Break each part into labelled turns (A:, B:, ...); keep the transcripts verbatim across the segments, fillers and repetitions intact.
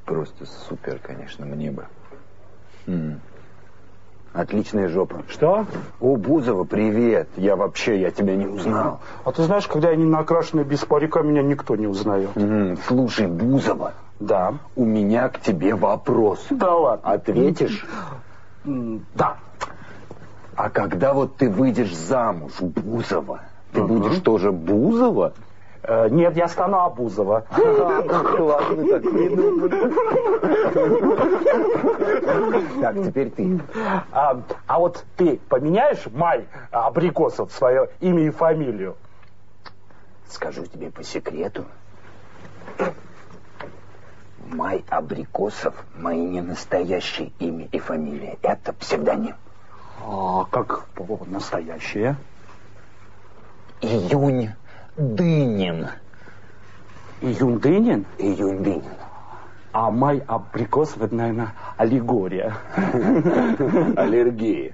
A: Просто супер, конечно, мне бы. М-м. Отличная жопа.
B: Что?
A: О, Бузова, привет. Я вообще, я тебя не узнал.
B: А ты знаешь, когда я не накрашенный без парика, меня никто не узнает.
A: М-м. Слушай, Бузова.
B: Да.
A: У меня к тебе вопрос.
B: Да ладно.
A: Ответишь?
B: Да.
A: А когда вот ты выйдешь замуж, Бузова, ты
B: угу.
A: будешь тоже Бузова?
B: Э, нет, я стану Абузова.
A: Так, теперь ты.
B: А, а вот ты поменяешь Май Абрикосов свое имя и фамилию?
A: Скажу тебе по секрету. Май Абрикосов — мое не настоящее имя и фамилия. Это псевдоним.
B: А как настоящее?
A: Июнь Дынин.
B: Июнь Дынин?
A: Июнь Дынин.
B: А Май Абрикосов — это, наверное, аллегория.
A: Аллергия.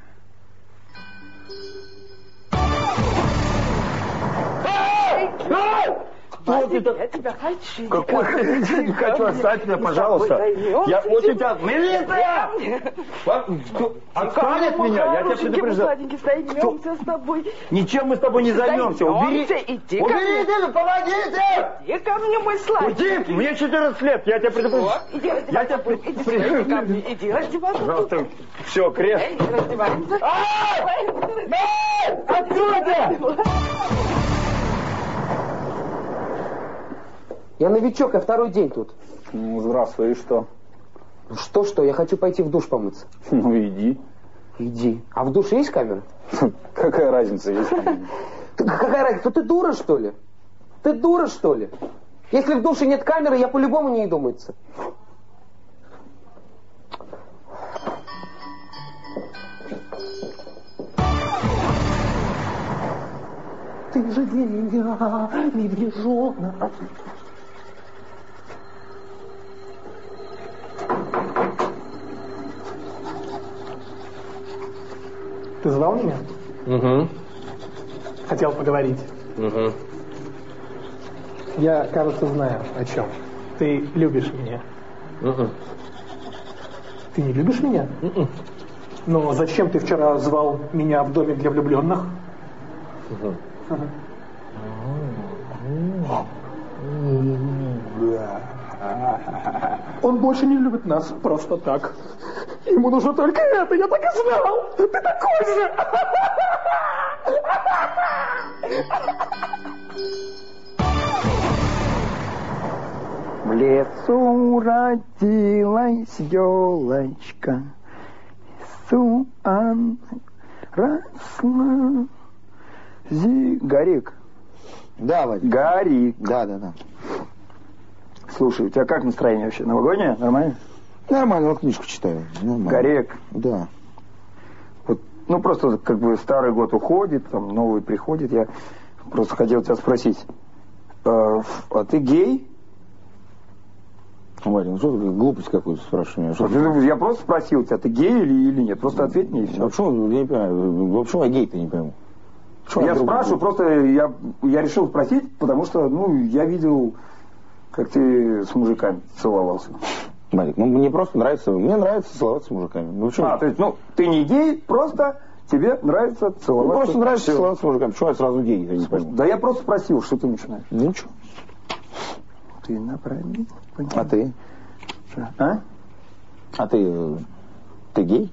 C: Что ты так? Я тебя хочу.
A: Какой? Не хочу, оставь меня, пожалуйста. Я очень тебя... Милиция! Отстань от меня, я тебя предупреждаю.
C: Займемся с тобой.
A: Ничем мы с тобой не займемся. Убери!
C: Иди ко
A: Убери,
C: мне.
A: помогите!
C: Иди ко мне, мой сладкий.
A: Уйди, мне четырнадцать лет, я тебя предупреждаю.
C: Иди раздевайся.
A: Я тебя
C: Иди, иди ко мне, иди раздевайся.
A: Пожалуйста, все, крест.
C: Эй, раздевайся.
A: Откройте!
D: Я новичок, я второй день тут.
E: Ну, здравствуй, и что?
D: Ну что-что, я хочу пойти в душ помыться.
E: Ну, иди.
D: Иди. А в душе есть камера?
E: Какая разница, есть камера?
D: Какая разница? Ты дура, что ли? Ты дура, что ли? Если в душе нет камеры, я по-любому не иду мыться. Ты же для меня медвежонок.
F: Ты звал меня?
E: Угу.
F: Хотел поговорить.
E: Угу.
F: Я, кажется, знаю, о чем. Ты любишь меня.
E: Угу.
F: Ты не любишь меня?
E: Угу.
F: Но зачем ты вчера звал меня в доме для влюбленных?
E: Угу.
F: Ага. Он больше не любит нас просто так. Ему нужно только это, я так и знал. Ты такой же.
G: В лесу родилась елочка, в лесу росла. Зи... Гарик.
E: Да, Вадик.
G: Гарик.
E: Да, да, да.
G: Слушай, у тебя как настроение вообще? Новогоднее? Нормально?
E: Нормально, вот книжку читаю. Нормально.
G: Гарик.
E: Да.
G: Вот, ну, просто как бы старый год уходит, там новый приходит. Я просто хотел тебя спросить. А, а ты гей?
E: Вадик, ну что ты глупость какую-то спрашиваешь?
G: Вот, я просто спросил тебя, ты гей или, или нет? Просто ответь мне и все.
E: А почему, я не понимаю, в общем, я гей-то не пойму. Почему
G: Я спрашиваю, просто я, я решил спросить, потому что, ну, я видел, как ты с мужиками целовался.
E: Вадик, ну мне просто нравится, мне нравится целоваться с мужиками. Ну, почему?
G: А, то есть, ну, ты не гей, просто тебе нравится целоваться.
E: Ну, просто нравится
G: Все.
E: целоваться с мужиками. Почему я сразу гей, я не пойму.
G: Да я просто спросил, что ты начинаешь.
E: Ну ничего.
G: Ты направил.
E: А ты?
G: А?
E: А ты, ты гей?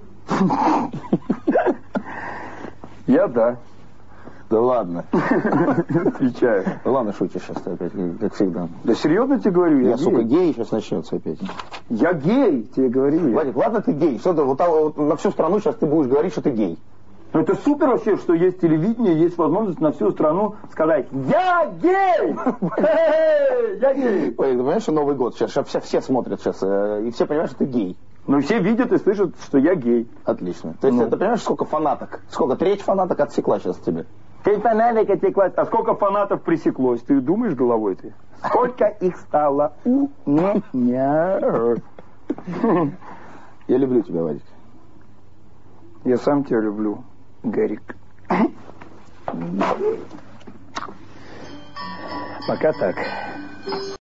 G: Я да.
E: Да ладно.
G: Отвечаю.
E: Да ладно, шутишь сейчас ты опять, как, как всегда.
G: Да серьезно тебе говорю, я,
E: Я,
G: гей.
E: сука, гей, сейчас начнется опять.
G: Я гей, тебе говорю. я.
E: Вадик, ладно ты гей. Что ты, вот, там, вот на всю страну сейчас ты будешь говорить, что ты гей.
G: Ну это супер вообще, что есть телевидение, есть возможность на всю страну сказать: я гей! Я гей!
E: Вадик, ты понимаешь, что Новый год сейчас, сейчас все, все смотрят сейчас, э, и все понимают, что ты гей.
G: Ну все видят и слышат, что я гей.
E: Отлично. То есть
G: Ну.
E: ты понимаешь, сколько фанаток? Сколько? Треть фанаток отсекла сейчас тебе.
G: Ты фанатик отеклась. А сколько фанатов пресеклось? Ты думаешь головой ты? Сколько их стало у меня?
E: Я люблю тебя, Вадик.
G: Я сам тебя люблю, Гарик. Пока так.